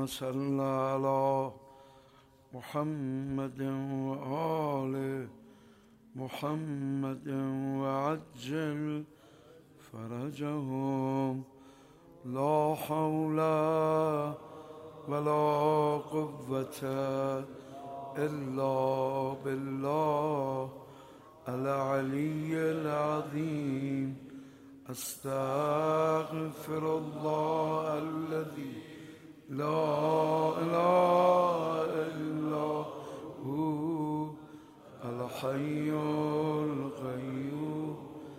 صل على محمد وآل محمد وعجل فرجهم لا حول ولا قوة إلا بالله العلي العظيم. أستغفر الله الذي لا إله إلا هو الحي القيوم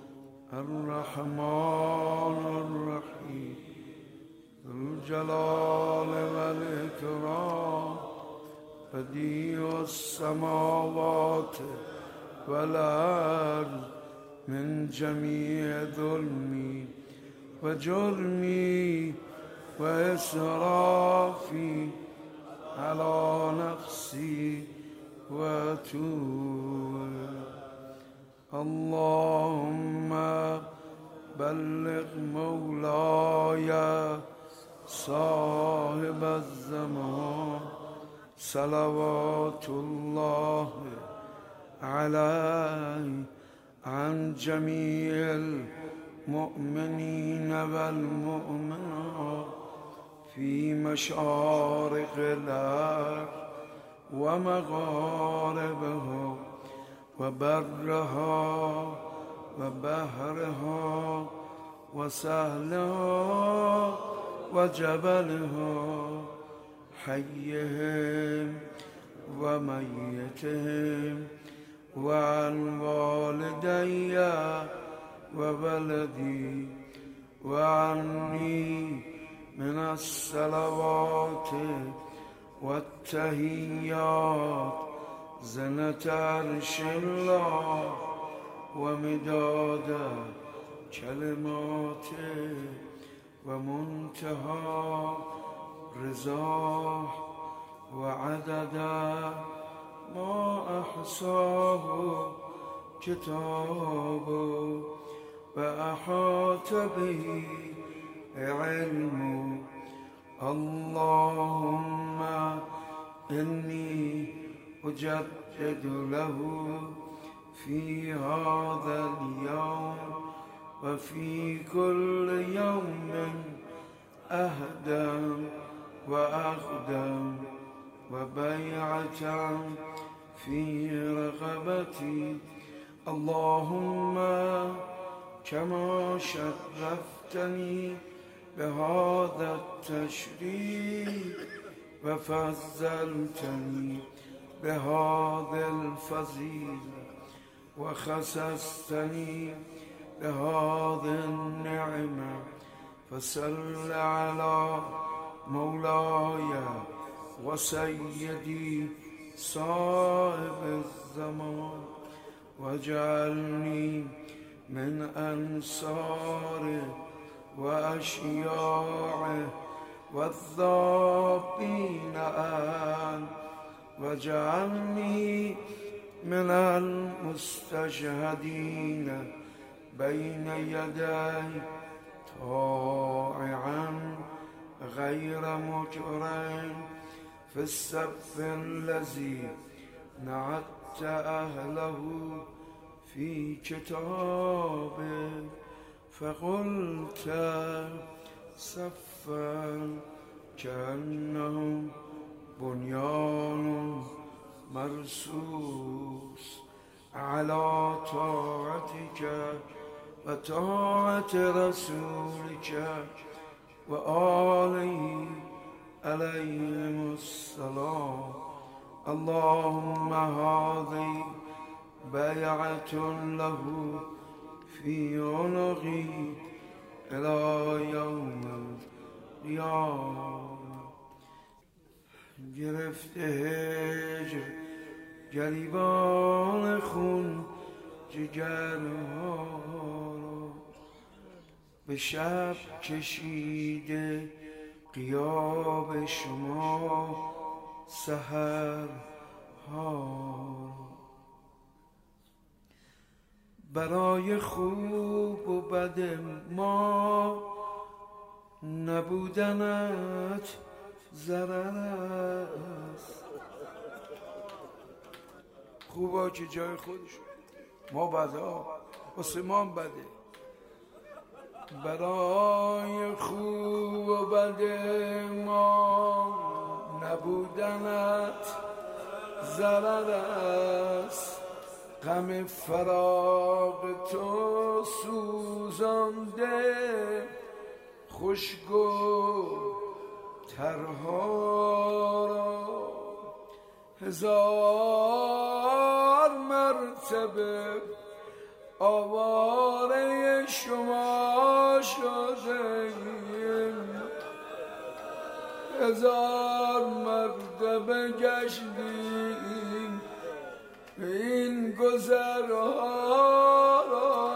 الرحمن الرحيم ذو الجلال والإكرام بديع السماوات والأرض من جميع ظلمي وجرمي وإسرافي على نفسي وأتوب. اللهم بلغ مولاي صاحب الزمان صلوات الله عليه عن جميع المؤمنين والمؤمنات في مشارق الأرض ومغاربها وبرها وبحرها وسهلها وجبلها حيهم وميتهم وعن والدي وولدي وعني من الصلوات والتحيات زنة عرش الله ومداد كلماته ومنتهى رضاه وعدد ما أحصاه كتابه وأحاط به علمه. اللهم إني أجدد له في هذا اليوم وفي كل يوم أهدم وأخدم وبيعة في رغبتي. اللهم كما شرفتني بهذا التشريف وفضلتني بهذا الفضيلة وخصصتني بهذه النعمة فصل على مولاي وسيدي صاحب الزمان واجعلني من أنصاره وأشياعه والذابين واجعلني من المستشهدين بين يدي طائعا غير مجرم في السبب الذي نعت أهله في كتابك فقلت صفا كأنهم بنيان مرصوص على طاعتك وطاعة رسولك وآله عليهم السلام. اللهم هذه بيعة له في عنقي إلى يوم القیامت. گرفته هجر گریبان خون جگرها را به شب کشیده غیاب شما سحرها. برای خوب و بد ما نبودنت ضرر است. خوبا که جای خودشون، ما بدا واسه ما بده. برای خوب و بد ما نبودنت ضرر است. غم فراق تو سوزانده خوشگو ترها را. هزار مرتبه آواره شما شدیم، هزار مرتبه گشتیم این گذرها را.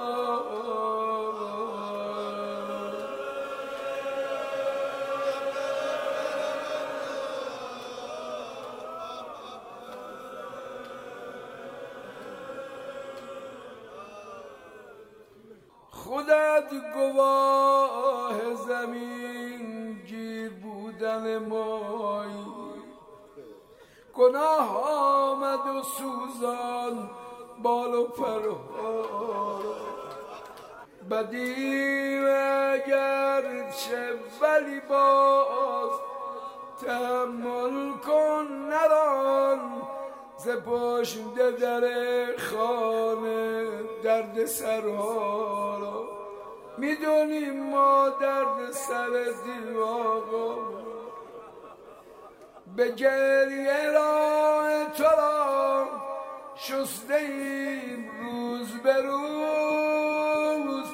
خودت گواه زمین گیر بودن مایی، گناه آمد و سوزان بال و پرها. بدی اگر چه ولی باز تحمل کن نران، ز پشت در خانه درد سرها را. میدونیم ما درد سر دل آقا، به گریه راه تو را شسته ایم روز به روز.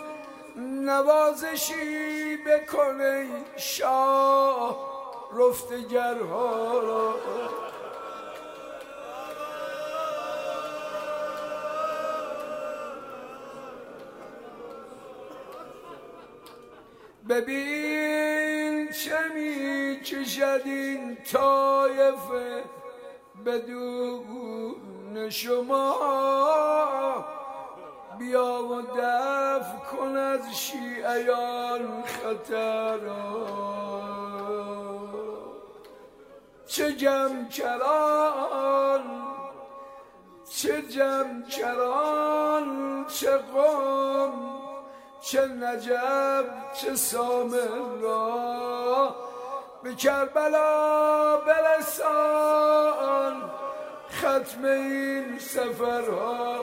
نوازشی بکن ای شاه رفتگرها را. ببین چه می کشد این طایفه بدون شما. بیا و دفع کن از شیعیان خطرها. چه جمکران چه جمکران، چه قوم چه نجف چه سامر را. به کربلا برسان ختم این سفرها.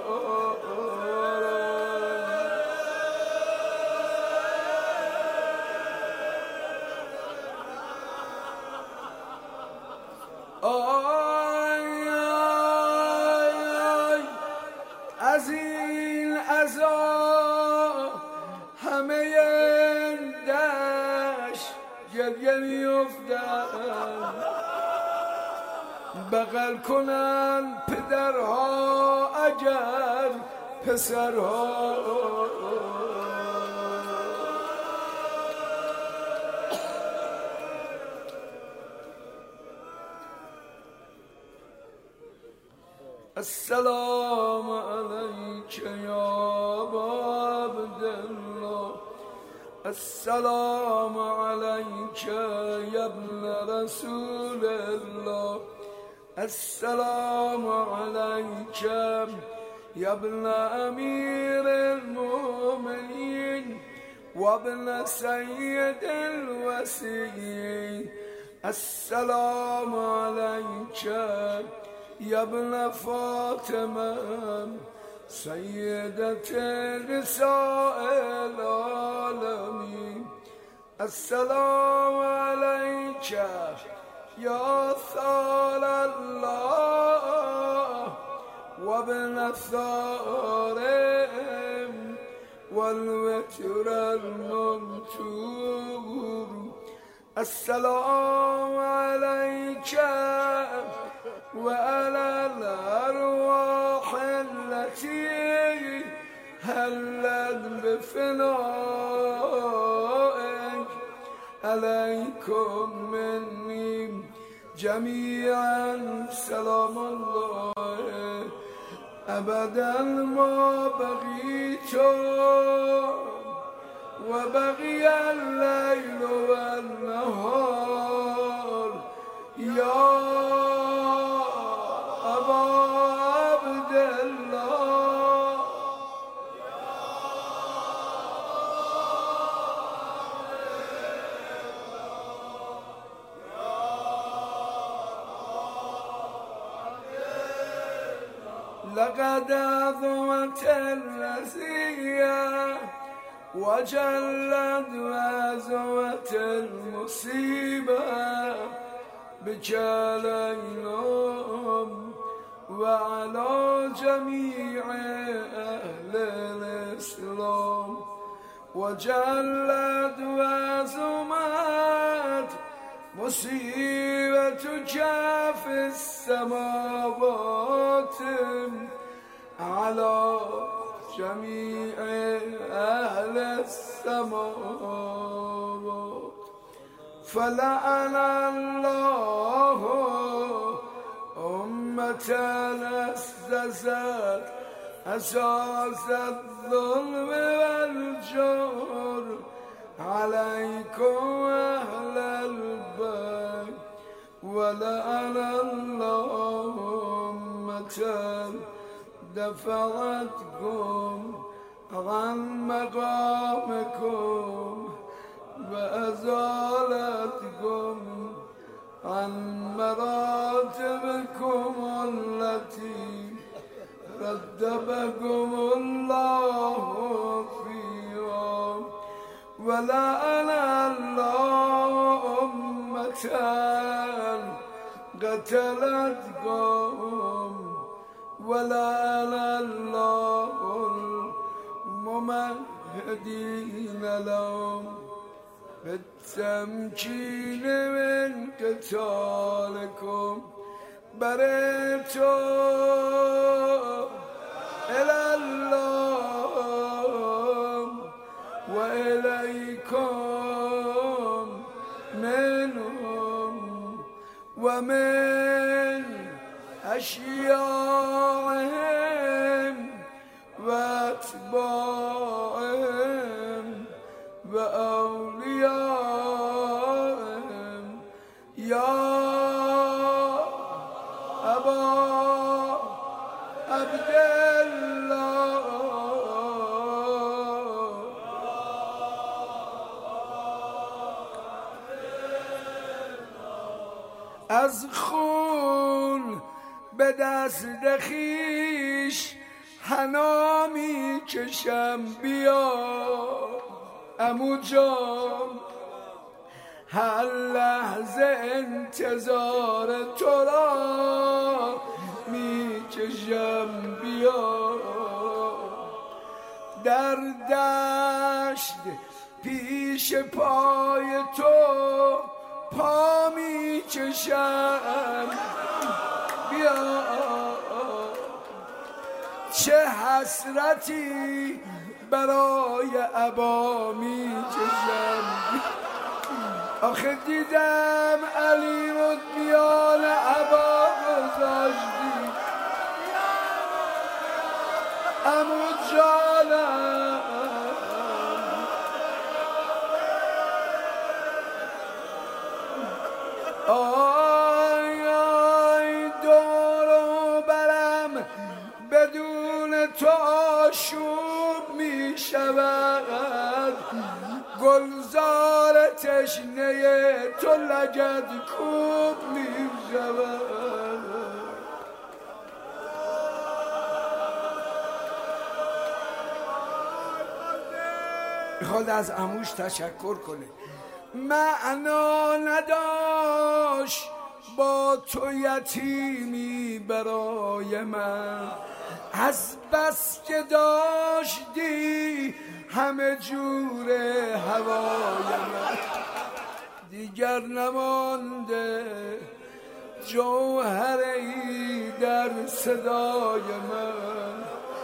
آی آی آی از این عذاب همه دشت گریه میافتند. بغل کنن پدرها اگر پسرها. السلام علیک یا ابا عبدالله، السلام علیک یا ابن رسول الله، السلام علیک یا ابن امیر المؤمنین و ابن سید الوصیین، السلام علیک یا ابن فاطمه سیدت نساء العالمین، السلام علیک یا ثار الله و ابن الثارم و الوتر المنصور، السلام علیک وعلى الأرواح التي هلت بفنائك، عليكم مني جميعا سلام الله أبدا ما بقيت وبقي الليل والنهار لقد عظمت الرزية وجلت وعظمت المصيبة بك عليهم وعلى جميع أهل الإسلام وجلت وعظمت مصيبتك في السماوات على جميع أهل السماوات فلعن الله أمة أسست أساس الظلم والجور عليكم أهل البيت ولعن الله أمة دفعتكم عن مقامكم وأزالتكم عن مراتبكم التي رتبكم الله فيها ولعن الله أمة قتلتكم ولعن الله الممهدين لهم بالتمكين من قتالكم برئتم إلى الله وإليكم منهم ومن أشياعهم وأتباعهم وأوليائهم يا أبا عبد الله از خون به دست خویش حنا می کشم بیا عمو جان هر لحظه انتظار تو را می کشم بیا در دشت پیش پای تو پا می کشم بیا چه حسرتی برای ابا می کشم آخه دیدم علی رو میان ابا گذاشتی عمو جانم آی آی دورو برم بدون تو آشوب می شود گلزار تشنه تو لگد کوب می شود میخواد از عموش تشکر کنه معنا نداشت با تو یتیمی برای من از بس که داشتی همه جور هوای من دیگر نمانده جوهری در صدای من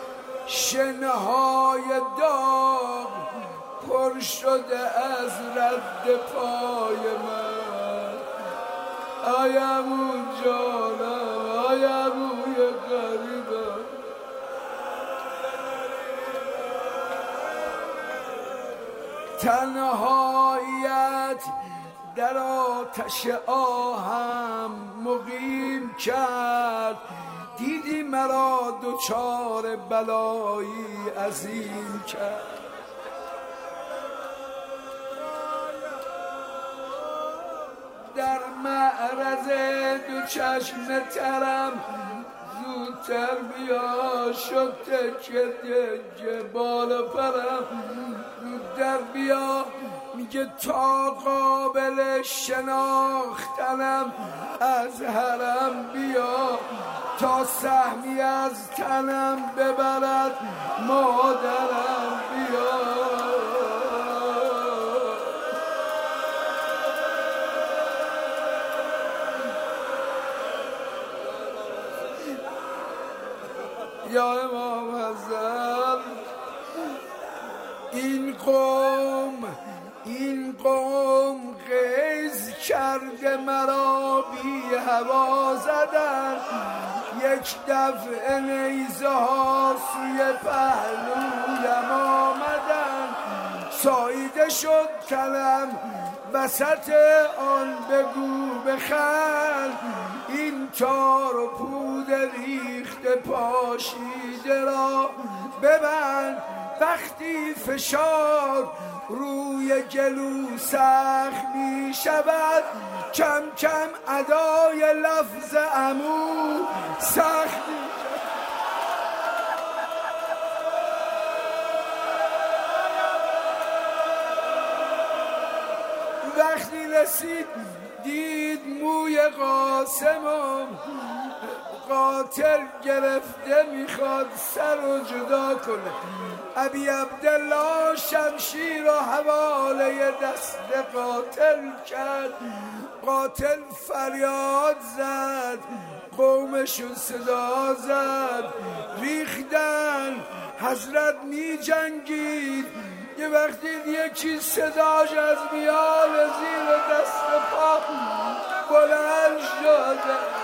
شنهای داغ پر شده از رد پای من آی عمو جانم آی عموی غریبم تنهایت در آتش آهم مقیم کرد دیدی مرا دچار بلایی عظیم کرد در معرض دو چشم ترم زودتر بیا شد تکه بالا پرم زودتر بیا میگه تا قابل شناختنم از حرم بیا تا سهمی از تنم ببرد مادرم بیا یا امام حضرت این قوم غیظ کرده مرا بی هوا زدن یک دفعه نیزه ها سوی پهلویم آمدن ساییده شد تنم وسط آن بگو بخند این تار و پود ریخته پاشیده را ببند وقتی فشار روی گلو سخت می شود کم کم ادای لفظ عمو سخت می شود وقتی رسید دید موی قاسمم قاتل گرفته میخواد سر رو جدا کنه ابی عبدالله شمشیر و حواله دست قاتل کرد قاتل فریاد زد قومشون صدا زد ریختن حضرت می جنگید یه وقتی یکی صداش از میان زیر دست پا بلند شده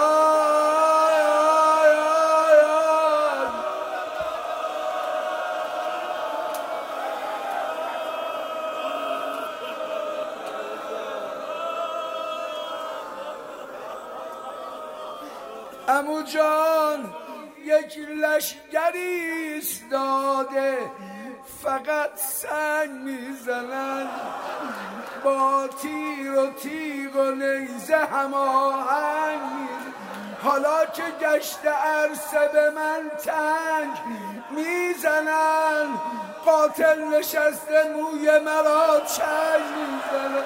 عمو جان یک لشگری ایستاده فقط سنگ میزنن با تیر و تیغ و نیزه هماهنگ میزنن حالا که گشت عرصه به من تنگ میزنن قاتل نشسته موی مرا چنگ میزنن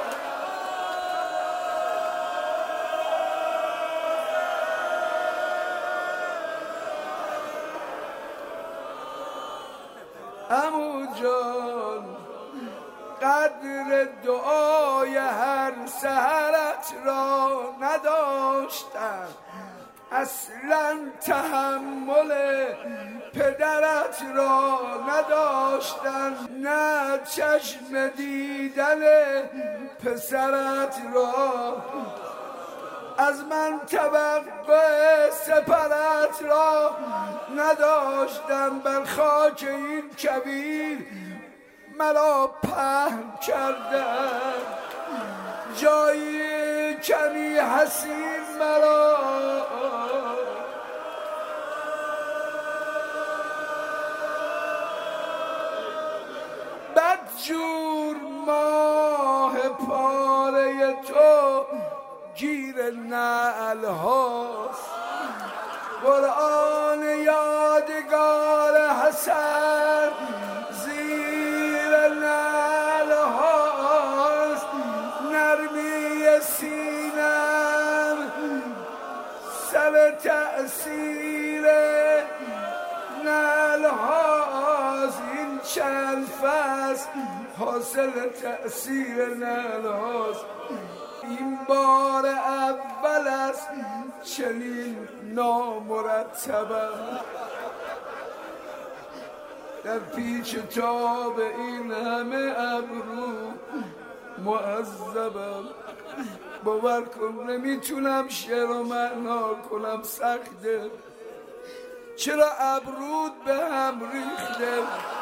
عمو جان قدر دعای هر سحرت را نداشتم اصلا تحمل پدرت را نداشتم نه چشم دیدن پسرت را از من توقع سپرت را نداشتم بر خاک این کبیر مرا پهن کردن جایی کمی حسین مرا بدجور ماه پاره تو گیر نعل هاست قرآن یادگار حسن زیر نعل هاست نرمی سینم سر تأثیر نعل هاست این چند فصل حاصل تأثیر نعل هاست این بار اول است چنین نامرتبم در پیچ تاب این همه ابرو معذبم باور کن نمیتونم شعر و معنا کنم سخته چرا ابرود به هم ریخته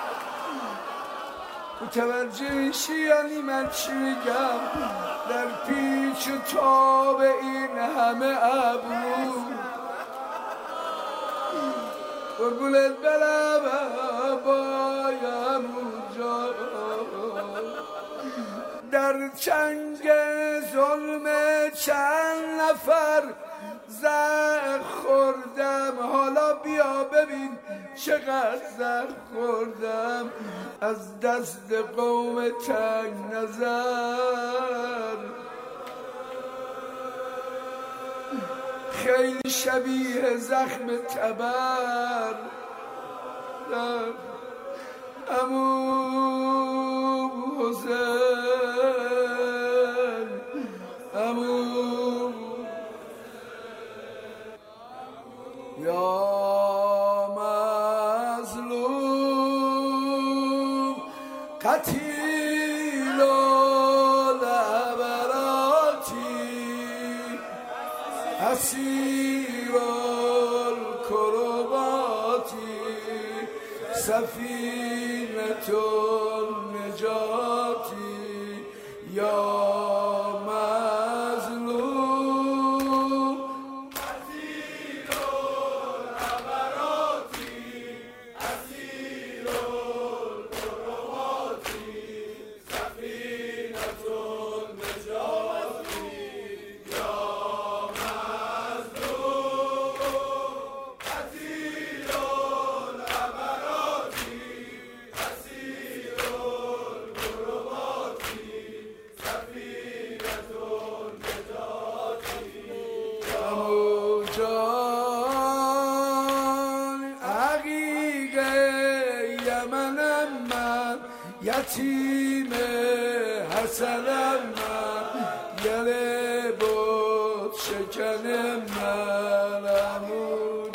متوجه میشی یعنی من چی میگم در پیچ و تاب این همه ابرو قربونت برم بایم اونجا در چنگ ظلم چند نفر زخم خوردم، حالا بیا ببین چقدر زخم خوردم از دست قوم تنگ نظر. خیلی شبیه زخم تبر عمو حسین، عمو یا مظلوم قتیل العبراتی اسیر الکرباتی سفینة النجاتی یا مظلوم اسیر العبراتی اسیر الکرباتی سفینة النجاتی یا مظلوم اسیر العبراتی اسیر الکرباتی سفینة النجاتی. عمو جان عقیق یمنم من، یتیم حسنم من، گله بود شکنم من. عمو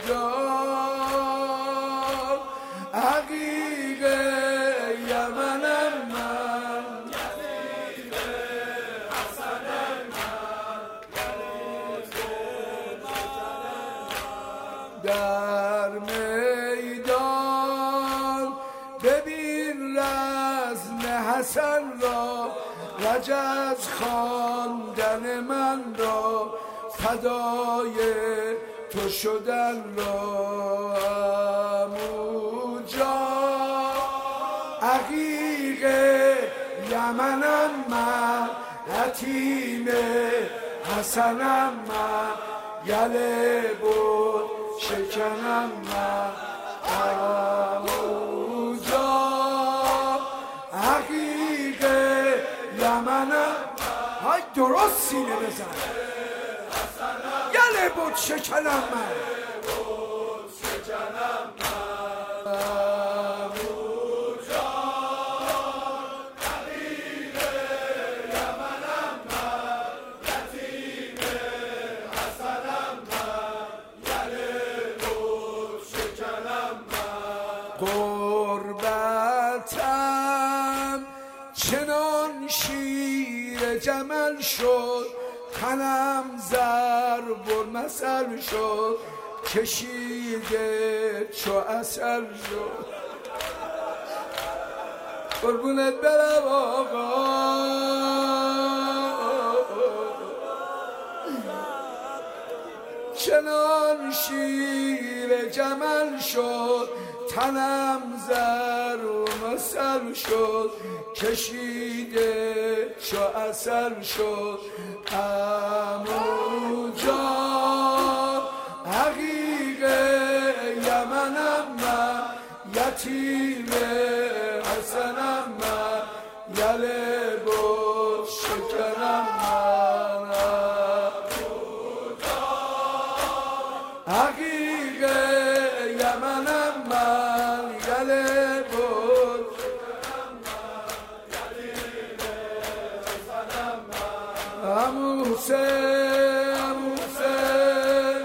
جان عقیق یمنم من، یتیم حسنم من، در میدان ببین رزم حسن را، رجز خواندن من را، فدای تو شدن را. عمو جان عقیق یمنم من، یتیم حسنم من، گله بود شکنم من. عمو جان عقیق یمنم، های درست سینه بزن، گله بود شکنم من. غربتم چنان شیر جمل شد، تنم ضرب المثل شد، کشیده چو عسل شد. قربونت برم آقا، چنان شیر جمل شد، تنم زر و مثل شد، کشیده چو عسل شد. عمو جان عقیق یمنم من، یتیم حسنم من، گله بود شکنم من. عقیق یمنم من، گله بود عمو حسین، عمو حسین،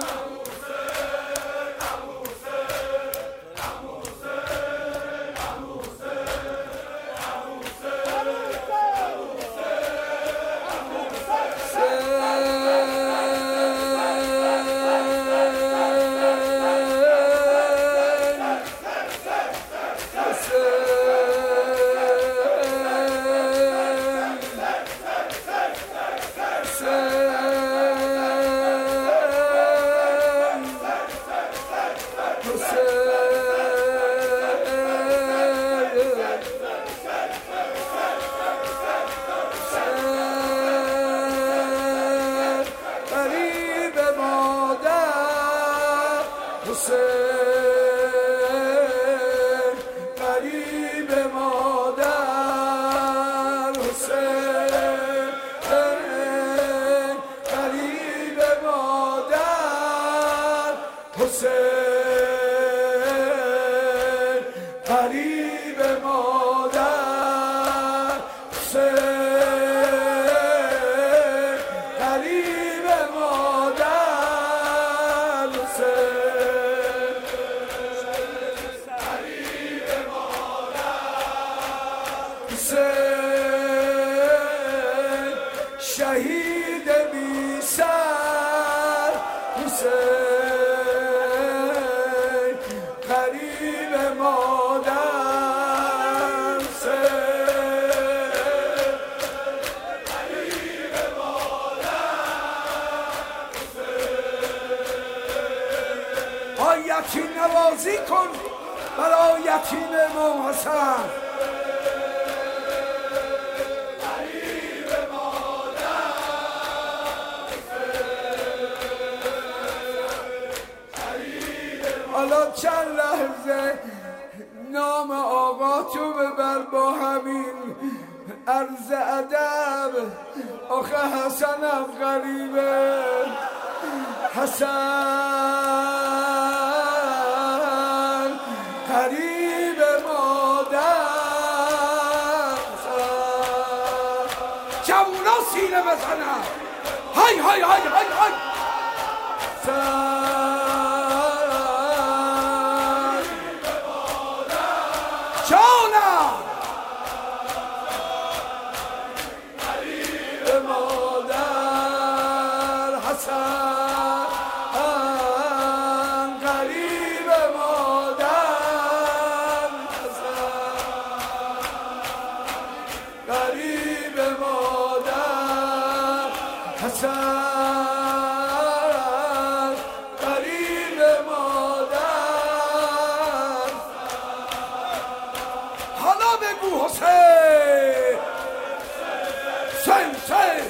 حسین قریب مادر حسین قریب مادر حسین قریب مادر حسین قریب مادر حسین قریب مادر حسین شهید بی سر حسین قریب مادر حسین قریب مادر آی یتیم نوازی کن برای یتیم امام حسن حالا چند لحظه نام آقا تو ببر با همین عرض ادب آخه حسنم غریبه حسن قریب مادر جوونا سینه بزنن های های های های های جانم قریب مادر حسن قریب مادر حسن قریب مادر حسن قریب مادر حالا بگو حسین حسین حسین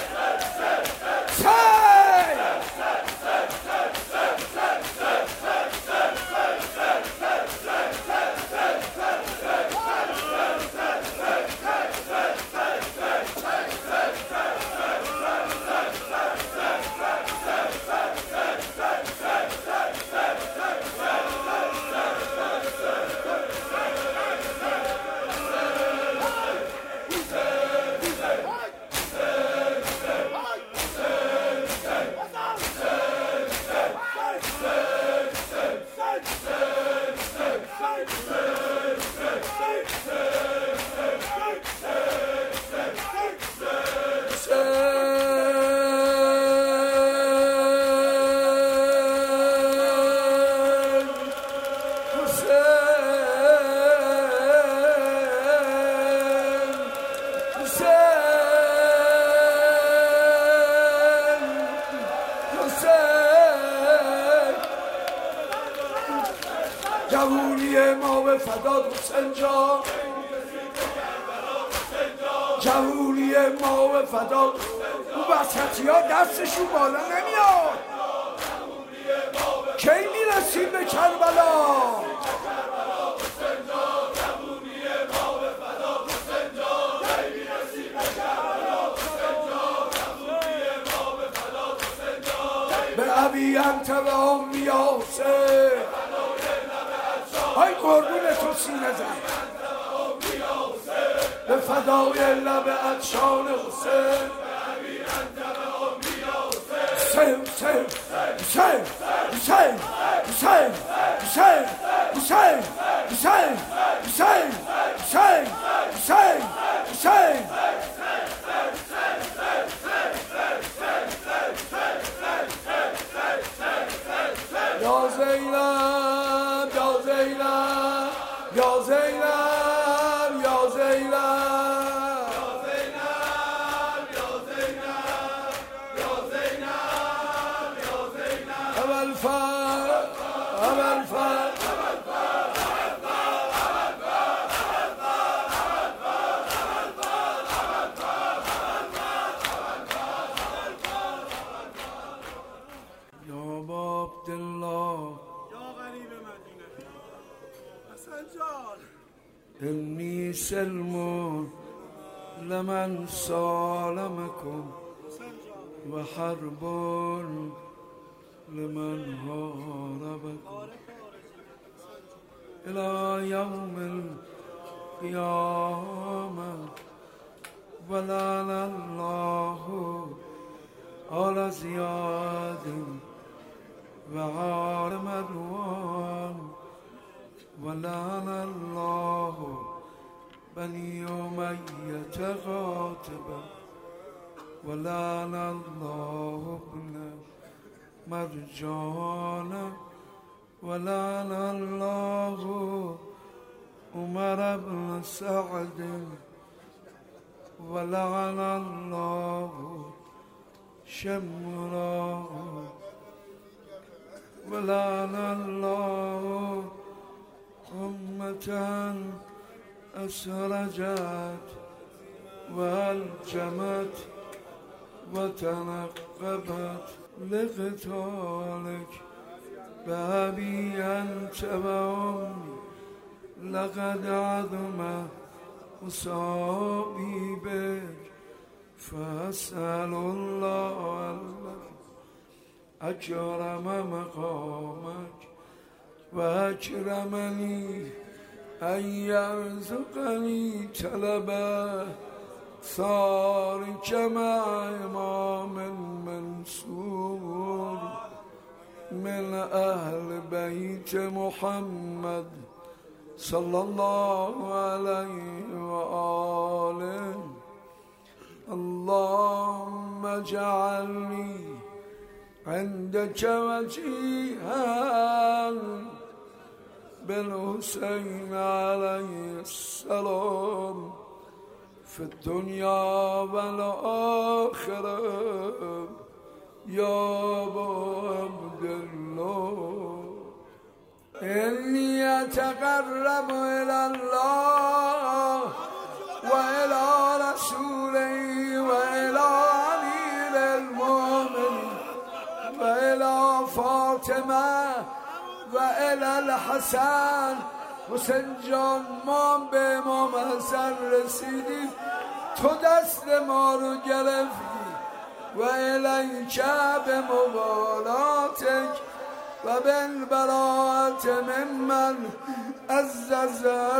جوونی ما به فداد حسین جان جوونی ما به فداد اون وسطی ها دستشون بالا نمیاد کی میرسیم به کربلا به ابی انت و امی یا حسین های قربون تو سینه زن به فدای لب عطشان حسین حسین حسین حسین حسین حسین حسین حسین حسین حسین حسین حسین حسین یا زینب یا زینب یا زینب یا زینب اول فرد اول فرد یا با عبدالله إني سلم لمن سالمكم وحرب لمن هاربكم إلى يوم القيامة ولعن الله على زياد وعلى مروان ولعن الله بني أمية قاتبا ولعن الله ابن مرجان ولعن الله عمر بن سعد ولعن الله شمرا ولعن الله أمة أسرجت والجمت وتنقبت لقتالك بأبي أنت وأمي لقد عظم أصابي بك فأسأل الله الذي أكرم مقامك وأكرمني أن يرزقني طلبه صارك مع إمام منصور من أهل بيت محمد صلى الله عليه وآله اللهم اجعلني عندك وجيها بالحسين عليه السلام في الدنيا والآخرة يا أبا عبد الله إني أتقرب إلى الله وإلى رسوله وإلى أمير المؤمنين وإلى فاطمة وإلى الحسن حسین جان ما به امام حسن رسیدیم تو دست ما رو گرفتی و الیک به موالاتک و بالبراءة ممن عزز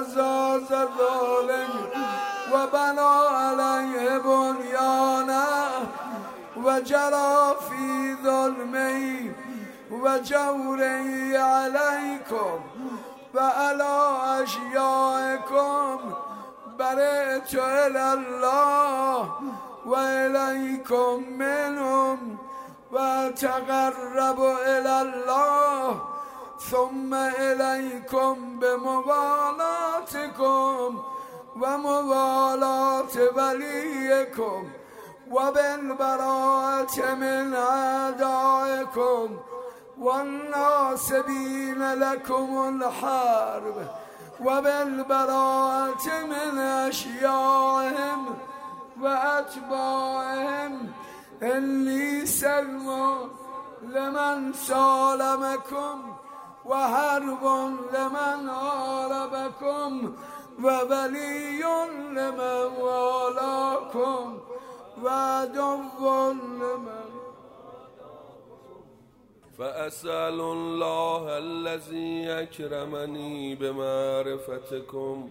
ذلک و بنا علیه بنیانه و جرا فی ظلمی و جوری علیکم و علی اشیائکم برئت الی الله و الیکم منهم و تقرب الی الله ثم الیکم بموالاتکم و موالات ولیکم و بالبراءة من اعدائکم والناصبين لكم الحرب وبالبراءة من أشيائهم وأتباعهم إني سلم لمن سالمكم وحرب لمن حاربكم وولي لمن والاكم وعدو لمن فأسأل الله الذي أكرمني بمعرفتكم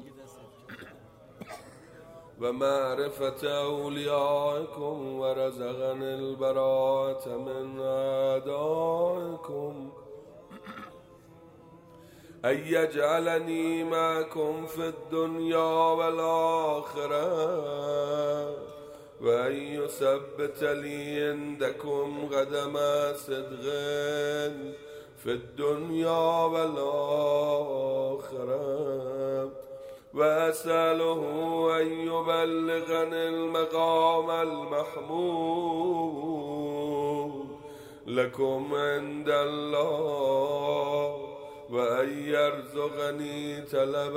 ومعرفة أوليائكم ورزقني البراءة من أعدائكم أن يجعلني معكم في الدنيا والآخرة وأن يثبت لي عندكم قدم صدق في الدنيا والآخرة وأسأله أن يبلغني المقام المحمود لكم عند الله وأن يرزقني طلب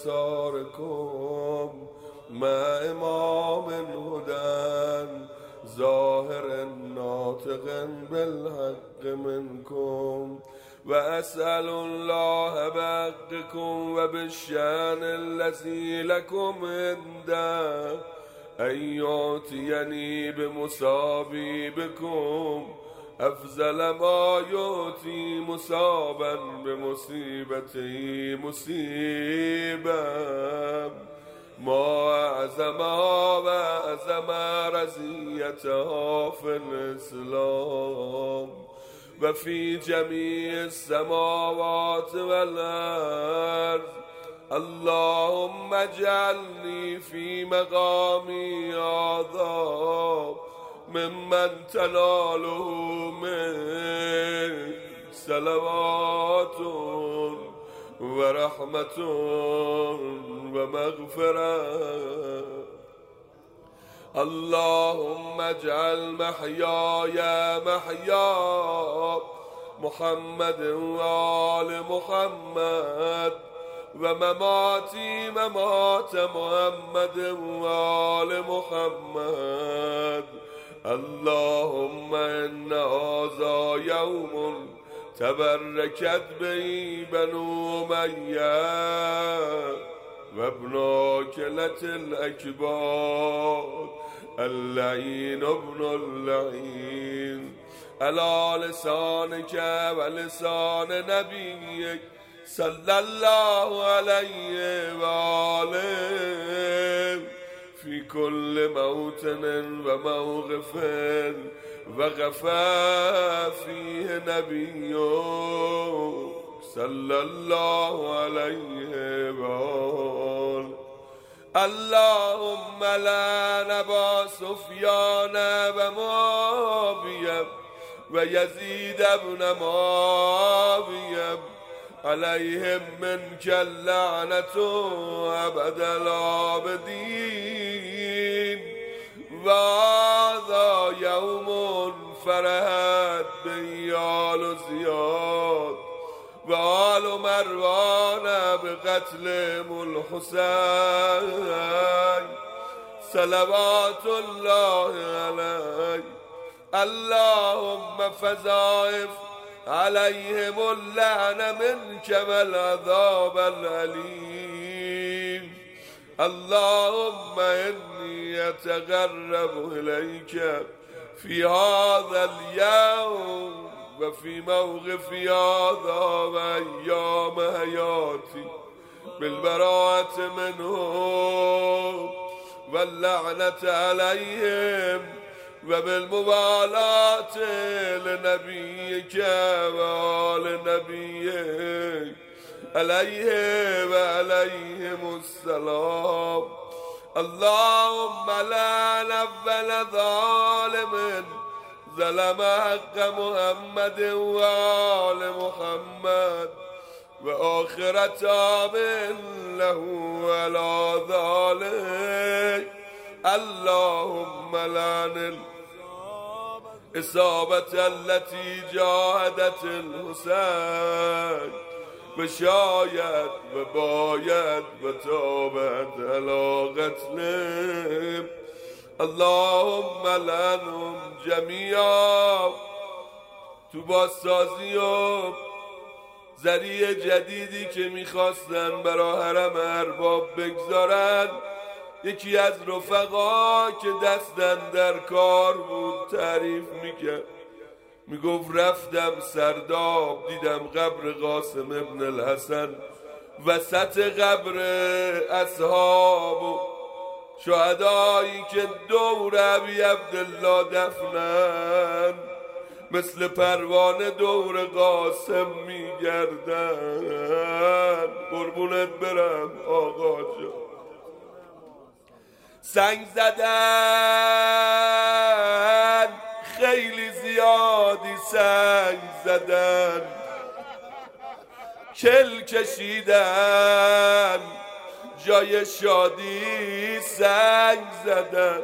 أثاركم مع إمام هدى ظاهر ناطق بالحق منكم وأسأل الله بحقكم وبالشأن الذي لكم عنده أن يعطيني بمصابي بكم أفضل ما يعطي مصابا بمصيبته مصيبا ما أعظمها وأعظم رزيتها في الإسلام وفي جميع السماوات والأرض. اللهم اجعلني في مقامي هذا ممن تناله من صلوات ورحمة ومغفرة. اللهم اجعل محياي محيا محمد وآل محمد ومماتي ممات محمد وآل محمد. اللهم إن هذا يوم تبركت به بنو أمية وابن كلة الأكبار اللعين ابن اللعين على لسانك ولسان نبيك صلى الله عليه وآله في كل موطن وموقف وغفى فيه نبيك صلى الله عليه وآله. اللهم لعن أبا سفيان ومعاوية ويزيد بن معاوية عليهم منك اللعنة أبد العابدين. وهذا يوم فرحت به آل زياد وآل مروان بقتلهم الحسين صلوات الله عليه. اللهم فضاعف عليهم اللعنة منك والعذاب الأليم. اللهم إني أتقرب إليك في هذا اليوم وفي موقف هذا وأيام حياتي بالبراءة منهم واللعنة عليهم وبالموالاة لنبيك وآل نبيك عليه وعليهم السلام. اللهم لعن أول ظالم ظلم حق محمد وآل محمد وآخر تاب له على ذلك. اللهم لعن الإصابة التي جاهدت الحسين وشايت وبايت وتابت على قتلهم. اللهم لعنهم جميعا. تو بازسازی و ذریع جدیدی که میخواستن برای حرم ارباب بگذارن، یکی از رفقا که دستن در کار بود تعریف میکرد، میگفت رفتم سرداب دیدم قبر قاسم ابن الحسن وسط قبر اصحاب و شهدایی که دور ابی عبدالله دفنن مثل پروانه دور قاسم میگردن. قربونت برم آقا جان. سنگ زدن خیلی زیادی سنگ زدن، کل کشیدن جای شادی سنگ زدن،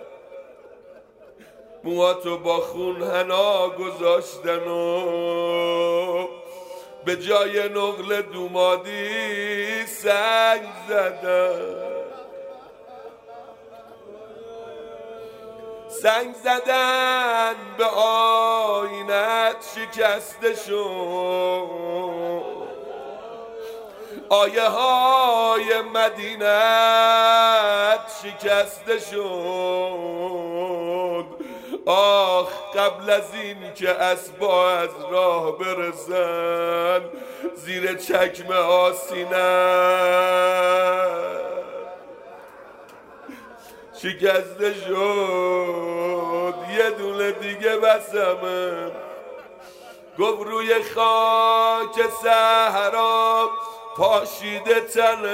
موهاتو با خون حنا گذاشتن و به جای نقل دومادی سنگ زدن. سنگ زدن به آینت شکسته شد، آیه های مدینت شکسته شد. آخ قبل از این که اسبا از راه برسن زیر چکمه آسینت شکسته شد. یه دونه دیگه بسمه، گفت روی خاک صحرا پاشیده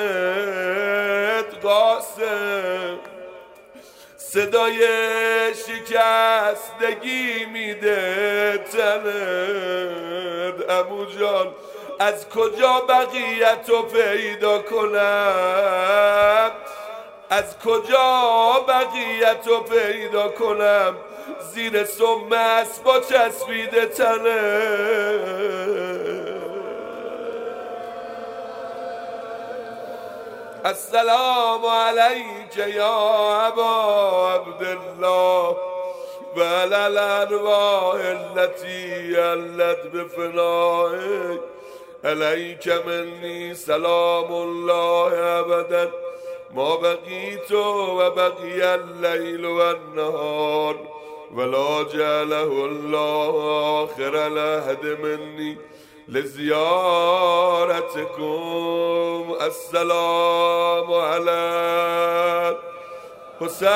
تنت قاسم، صدای شکستگی میده تنت. عمو جان از کجا بقیتو پیدا کنم، از کجا بقیتو پیدا کنم، زیر سم اسبا چسبیده تنت. السلام علیک یا ابا عبدالله و علی الارواح التي علت بفنائک، علیک منی سلام الله ابدا ما بقیت و بقی اللیل و النهار ولا جعله الله آخر العهد منی لزیارتکم. السلام علی حسین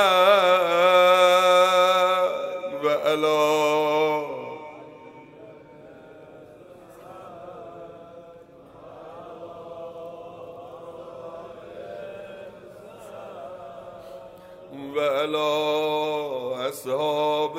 و علی و علی اصحاب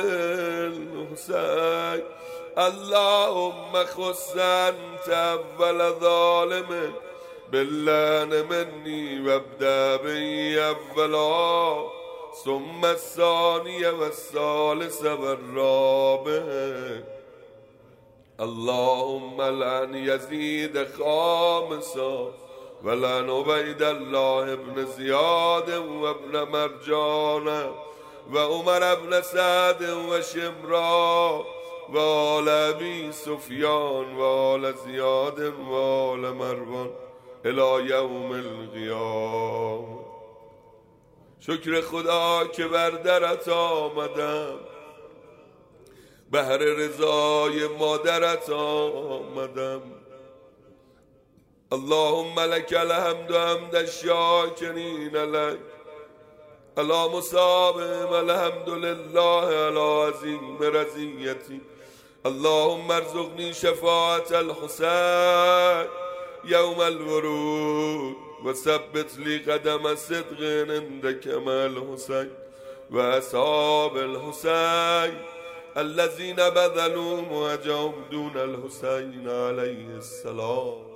الحسین. اللهم خص انت اول ظالم باللعن مني وابدأ بي اولا ثم الثاني والثالث والرابع. اللهم لعن يزيد خامسا ولعن عبيد الله بن زياد وابن مرجان وعمر بن سعد وشمرا وآل ابي سفيان وآل زياد وآل مروان الى یوم القیامه. شکر خدا که بر درت آمدم، بهر رضای مادرت آمدم. اللهم لك الحمد حمد الشاکرین لك علی مصابهم. الحمد لله علی عظیم رضیتی. اللهم ارزقني شفاعة الحسين يوم الورود وثبت لي قدم صدق عندك مع الحسين وأصحاب الحسين الذين بذلوا مهجهم دون الحسين عليه السلام.